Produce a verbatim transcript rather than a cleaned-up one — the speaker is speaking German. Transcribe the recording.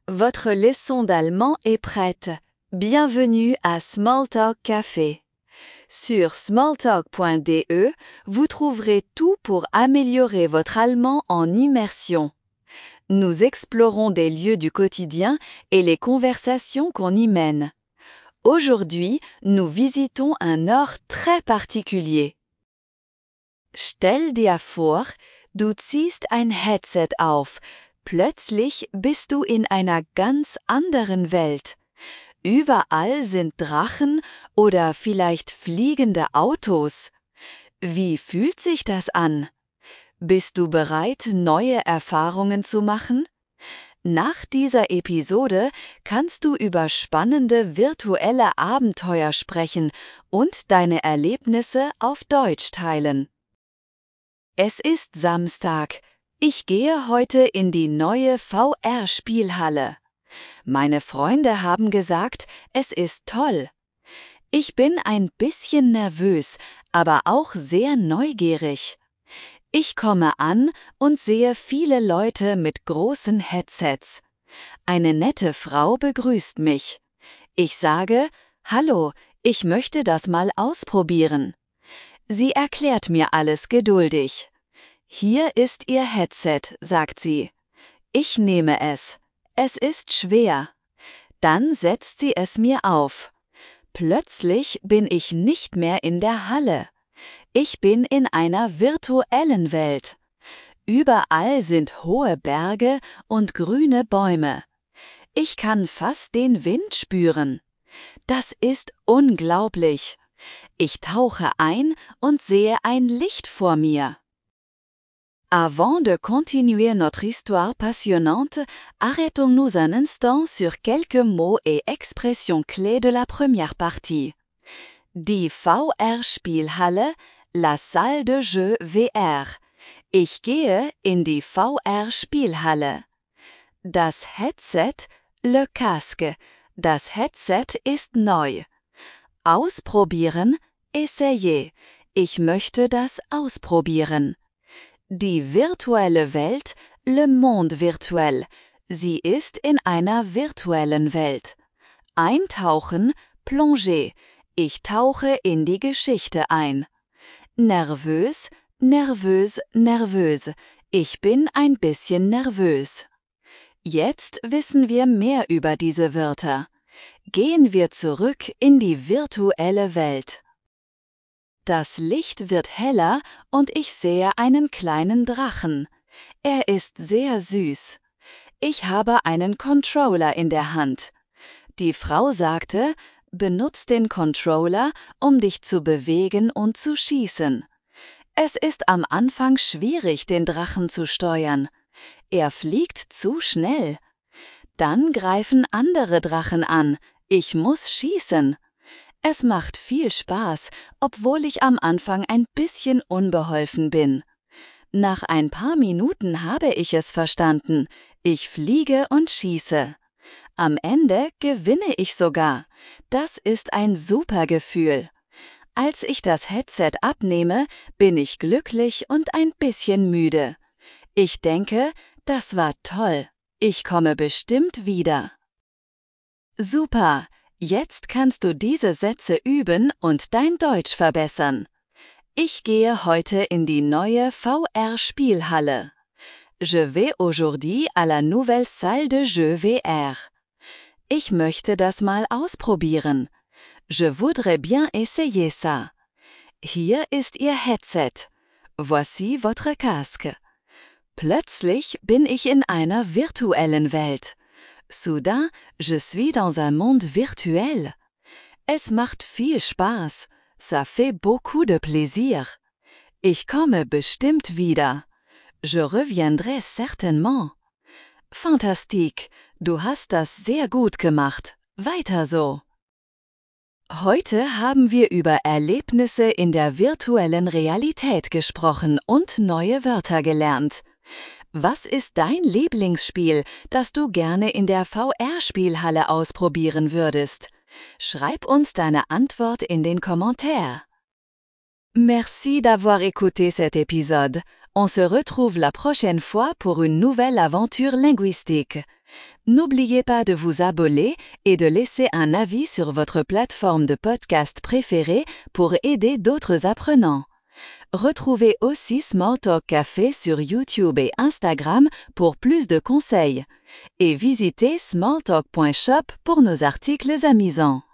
Votre leçon d'allemand est prête. Bienvenue à Smalltalk Café. Sur smalltalk point d e, vous trouverez tout pour améliorer votre allemand en immersion. Nous explorons des lieux du quotidien et les conversations qu'on y mène. Aujourd'hui, nous visitons un Ort très particulier. Stell dir vor, du ziehst ein Headset auf. Plötzlich bist du in einer ganz anderen Welt. Überall sind Drachen oder vielleicht fliegende Autos. Wie fühlt sich das an? Bist du bereit, neue Erfahrungen zu machen? Nach dieser Episode kannst du über spannende virtuelle Abenteuer sprechen und deine Erlebnisse auf Deutsch teilen. Es ist Samstag. Ich gehe heute in die neue V R-Spielhalle. Meine Freunde haben gesagt, es ist toll. Ich bin ein bisschen nervös, aber auch sehr neugierig. Ich komme an und sehe viele Leute mit großen Headsets. Eine nette Frau begrüßt mich. Ich sage, hallo, ich möchte das mal ausprobieren. Sie erklärt mir alles geduldig. Hier ist Ihr Headset, sagt sie. Ich nehme es. Es ist schwer. Dann setzt sie es mir auf. Plötzlich bin ich nicht mehr in der Halle. Ich bin in einer virtuellen Welt. Überall sind hohe Berge und grüne Bäume. Ich kann fast den Wind spüren. Das ist unglaublich. Ich tauche ein und sehe ein Licht vor mir. Avant de continuer notre histoire passionnante, arrêtons-nous un instant sur quelques mots et expressions clés de la première partie. Die V R-Spielhalle, la salle de jeu V R. Ich gehe in die V R-Spielhalle. Das Headset, le casque. Das Headset ist neu. Ausprobieren, essayer. Ich möchte das ausprobieren. Die virtuelle Welt, le monde virtuel. Sie ist in einer virtuellen Welt. Eintauchen, plonger. Ich tauche in die Geschichte ein. Nervös, nervös, nervös. Ich bin ein bisschen nervös. Jetzt wissen wir mehr über diese Wörter. Gehen wir zurück in die virtuelle Welt. Das Licht wird heller und ich sehe einen kleinen Drachen. Er ist sehr süß. Ich habe einen Controller in der Hand. Die Frau sagte, benutz den Controller, um dich zu bewegen und zu schießen. Es ist am Anfang schwierig, den Drachen zu steuern. Er fliegt zu schnell. Dann greifen andere Drachen an. Ich muss schießen. Es macht viel Spaß, obwohl ich am Anfang ein bisschen unbeholfen bin. Nach ein paar Minuten habe ich es verstanden. Ich fliege und schieße. Am Ende gewinne ich sogar. Das ist ein super Gefühl. Als ich das Headset abnehme, bin ich glücklich und ein bisschen müde. Ich denke, das war toll. Ich komme bestimmt wieder. Super! Jetzt kannst du diese Sätze üben und dein Deutsch verbessern. Ich gehe heute in die neue V R-Spielhalle. Je vais aujourd'hui à la nouvelle salle de jeu V R. Ich möchte das mal ausprobieren. Je voudrais bien essayer ça. Hier ist Ihr Headset. Voici votre casque. Plötzlich bin ich in einer virtuellen Welt. Soudain, je suis dans un monde virtuel. Es macht viel Spaß. Ça fait beaucoup de plaisir. Ich komme bestimmt wieder. Je reviendrai certainement. Fantastique. Du hast das sehr gut gemacht. Weiter so. Heute haben wir über Erlebnisse in der virtuellen Realität gesprochen und neue Wörter gelernt. Was ist dein Lieblingsspiel, das du gerne in der V R-Spielhalle ausprobieren würdest? Schreib uns deine Antwort in den Kommentaren. Merci d'avoir écouté cet épisode. On se retrouve la prochaine fois pour une nouvelle aventure linguistique. N'oubliez pas de vous abonner et de laisser un avis sur votre plateforme de podcast préférée pour aider d'autres apprenants. Retrouvez aussi Smalltalk Café sur YouTube et Instagram pour plus de conseils. Et visitez smalltalk point shop pour nos articles amusants.